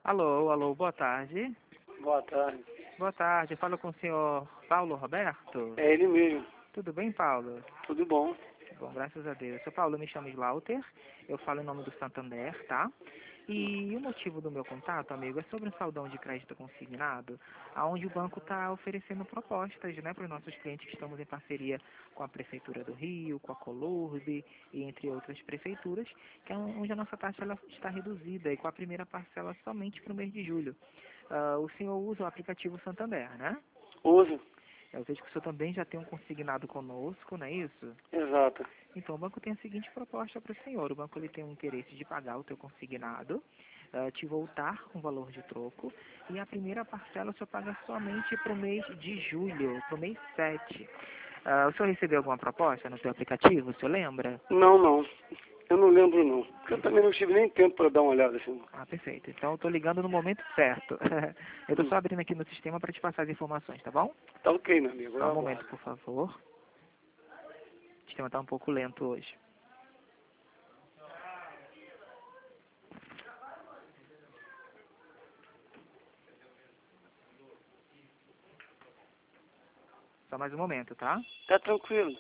Alô, alô, boa tarde. Boa tarde. Boa tarde, eu falo com o senhor Paulo Roberto. É ele mesmo. Tudo bem, Paulo? Tudo bom? Bom, graças a Deus. Seu Paulo, eu me chamo Slaughter, eu falo em nome do Santander, tá? E o motivo do meu contato, amigo, é sobre um saldão de crédito consignado, onde o banco está oferecendo propostas, né, para os nossos clientes que estamos em parceria com a Prefeitura do Rio, com a Colurbe e entre outras prefeituras, que é onde a nossa taxa ela está reduzida e com a primeira parcela somente para o mês de julho. O senhor usa o aplicativo Santander, né? Uso. Eu vejo que o senhor também já tem um consignado conosco, não é isso? Exato. Então, o banco tem a seguinte proposta para o senhor. O banco ele tem o interesse de pagar o teu consignado, te voltar com valor de troco, e a primeira parcela o senhor paga somente para o mês de julho, para o mês 7. O senhor recebeu alguma proposta no seu aplicativo, o senhor lembra? Não, não. Eu não lembro não. Porque eu também não tive nem tempo para dar uma olhada assim. Ah, perfeito. Então, eu estou ligando no momento certo. Eu estou só abrindo aqui no sistema para te passar as informações, tá bom? Tá ok, meu amigo. Só Eu um momento, aguardo. por favor. O sistema está um pouco lento hoje. Só mais um momento, tá? Tá tranquilo.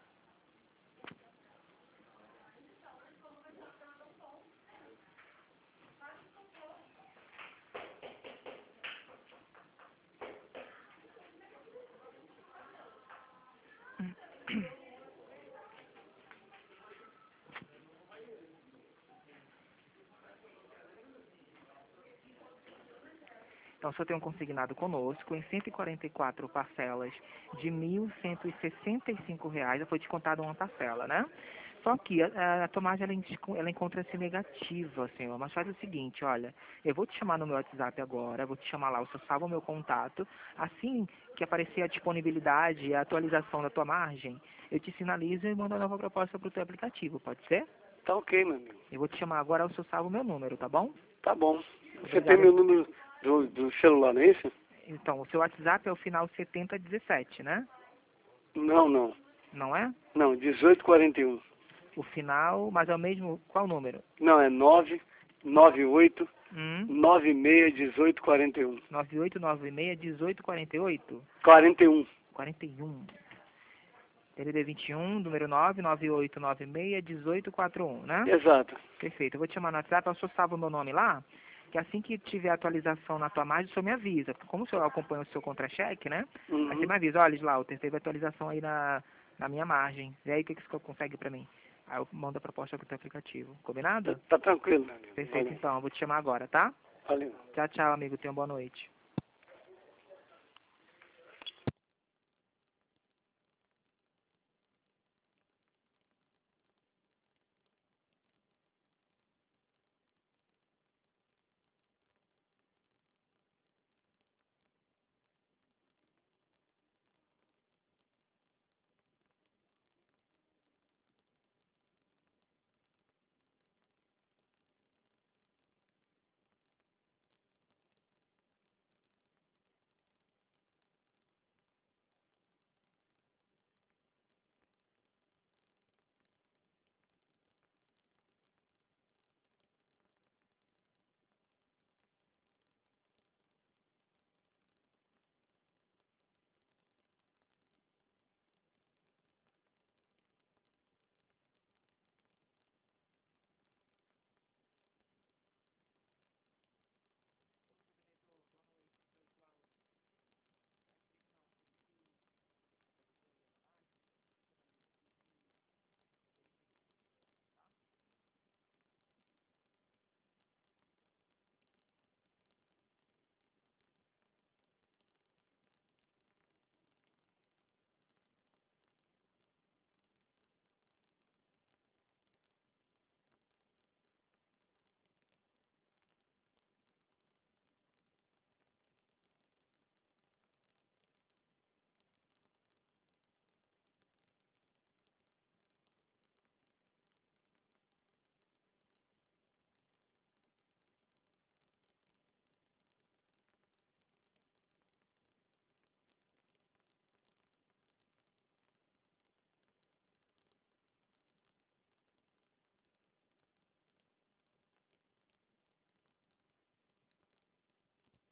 Então, o senhor tem um consignado conosco em 144 parcelas de R$ 1.165. Já foi descontada uma parcela, né? Só que a tua margem ela encontra-se negativa, senhor. Mas faz o seguinte, olha, eu vou te chamar no meu WhatsApp agora, vou te chamar lá, o senhor salva o meu contato. Assim que aparecer a disponibilidade e a atualização da tua margem, eu te sinalizo e mando a nova proposta para o teu aplicativo, pode ser? Tá ok, meu amigo. Eu vou te chamar agora, o senhor salva o meu número, tá bom? Tá bom. Você tem Obrigado. meu número do celular, não é isso? Então, o seu WhatsApp é o final 7017, né? Não, não. Não é? Não, 1841. O final, mas é o mesmo, qual número? Não, é 998 Hum, 961841. 9896-1848? 41. 41. TDD 21, número 99896-1841, né? Exato. Perfeito. Eu vou te chamar no WhatsApp, o senhor salva o meu nome lá, que assim que tiver atualização na tua margem, o senhor me avisa. Porque como o senhor acompanha o seu contra-cheque, né? Aí você me avisa, olha, Slaughter, teve atualização aí na minha margem. E aí, o que que o senhor consegue pra mim? Aí eu mando a proposta pro teu aplicativo. Combinado? Tá tranquilo, meu amigo. Perfeito, Valeu. então. Eu vou te chamar agora, tá? Valeu. Tchau, tchau, amigo. Tenha uma boa noite.